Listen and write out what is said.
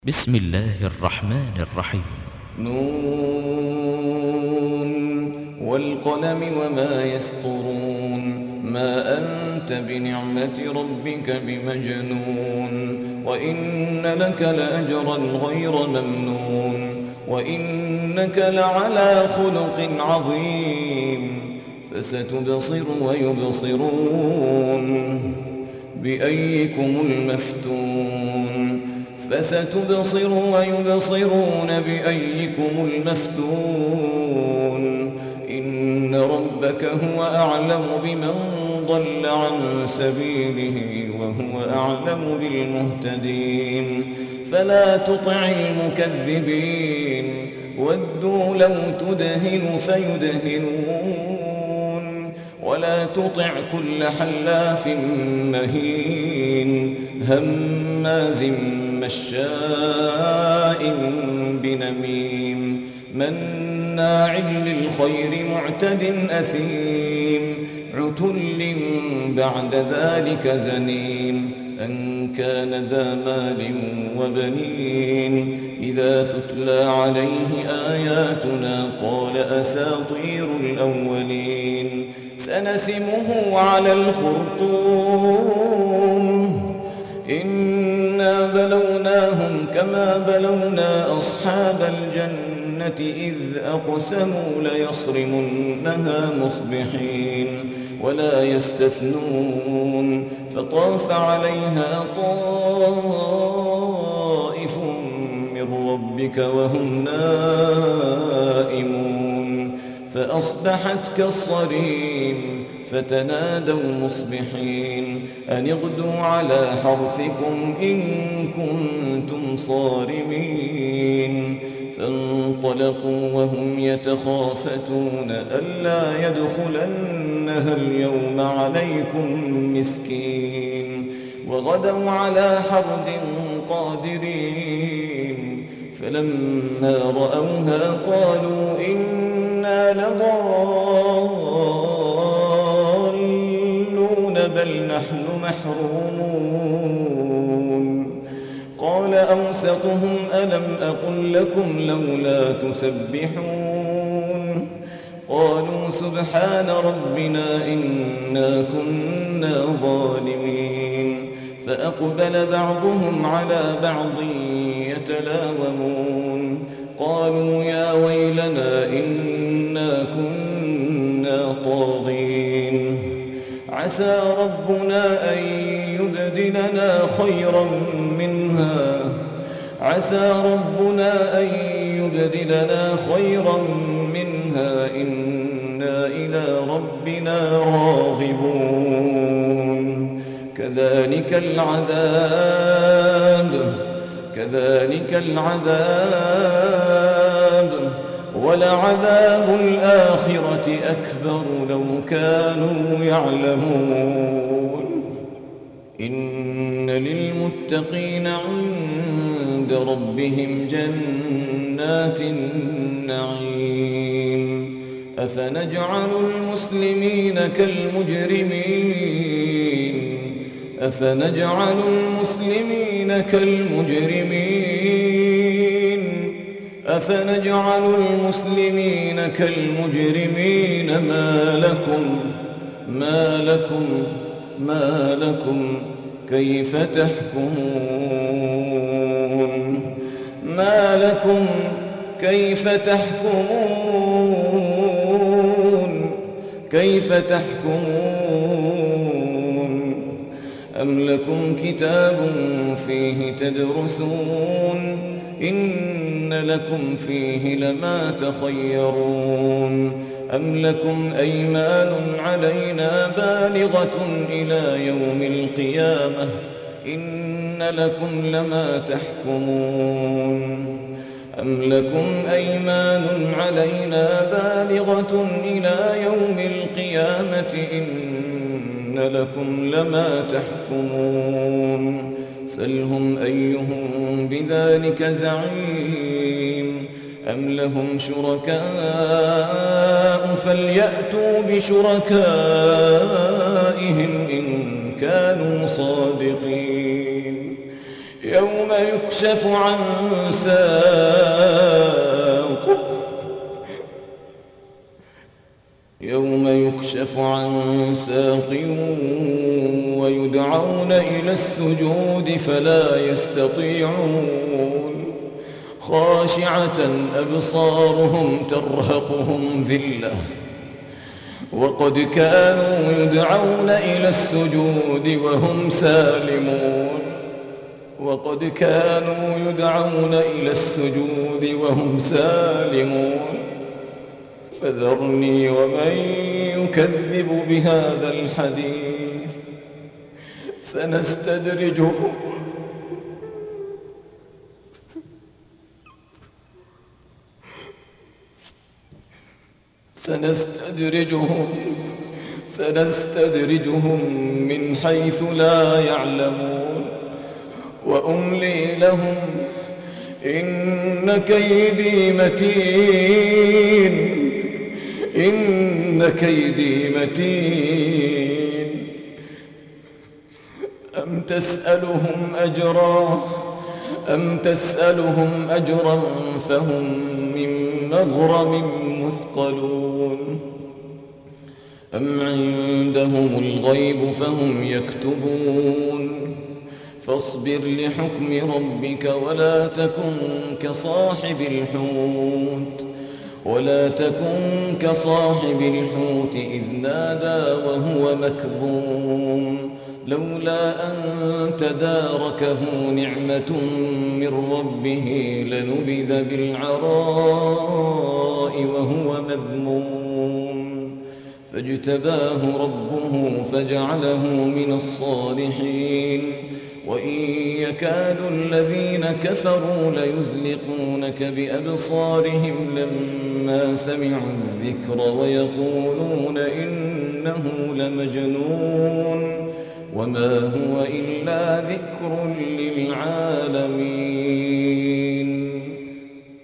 بسم الله الرحمن الرحيم. نون والقلم وما يسطرون ما أنت بنعمة ربك بمجنون وإن لك لأجرا غير ممنون وإنك لعلى خلق عظيم فستبصر ويبصرون بأيكم المفتون فستبصر ويبصرون بأيكم المفتون إن ربك هو أعلم بمن ضل عن سبيله وهو أعلم بالمهتدين فلا تطع المكذبين ودوا لو تدهن فيدهنون ولا تطع كل حلاف مهين هماز مشاء بنميم مناع للخير معتد أثيم عتل بعد ذلك زنيم أن كان ذا مال وبنين إذا تتلى عليه آياتنا قال أساطير الأولين سنسمه على الخرطوم إنا بلوناهم كما بلونا أصحاب الجنة إذ أقسموا ليصرمنها مصبحين ولا يستثنون فطاف عليها طائف من ربك وهم نائمون فأصبحت كالصريم فتنادوا مصبحين أن اغدوا على حرثكم إن كنتم صارمين فانطلقوا وهم يتخافتون ألا يدخلنها اليوم عليكم مسكين وغدوا على حرد قادرين فلما رأوها قالوا إنا لضالون بل نحن محرومون قال أوسطهم ألم أقل لكم لولا تسبحون قالوا سبحان ربنا إنا كنا ظالمين فأقبل بعضهم على بعض يتلاومون قالوا يا ويلنا إنا كنا طاغين عسى ربنا أن يبدلنا خيرا منها إنا إلى ربنا راغبون كذلك العذاب ولعذاب الآخرة أكبر لو كانوا يعلمون إن للمتقين عند ربهم جنات النعيم أفنجعل المسلمين كالمجرمين ما لكم كيف تحكمون أم لكم كتاب فيه تدرسون إن لكم فيه لما تخيرون أم لكم أيمان علينا بالغة إلى يوم القيامة إن لكم لما تحكمون أم لكم أيمان علينا بالغة إلى يوم القيامة إن لكم لما تحكمون سلهم أيهم بذلك زعيم أم لهم شركاء فليأتوا بشركائهم إن كانوا صادقين يوم يكشف عن ساق ويدعون إلى السجود فلا يستطيعون خاشعة أبصارهم ترهقهم ذلة وقد كانوا يدعون إلى السجود وهم سالمون فذرني ومن يكذب بهذا الحديث سنستدرجهم من حيث لا يعلمون وأملي لهم إن كيدي متين أم تسألهم أجرا فهم من مغرم مثقلون أم عندهم الغيب فهم يكتبون فاصبر لحكم ربك ولا تكن كصاحب الحوت إذ نادى وهو مكظوم لولا أن تداركه نعمة من ربه لنبذ بالعراء وهو مذموم فاجتباه ربه فجعله من الصالحين وإن يكاد الذين كفروا ليزلقونك بأبصارهم لما سمعوا الذكر ويقولون إنه لمجنون وما هو إلا ذكر للعالمين.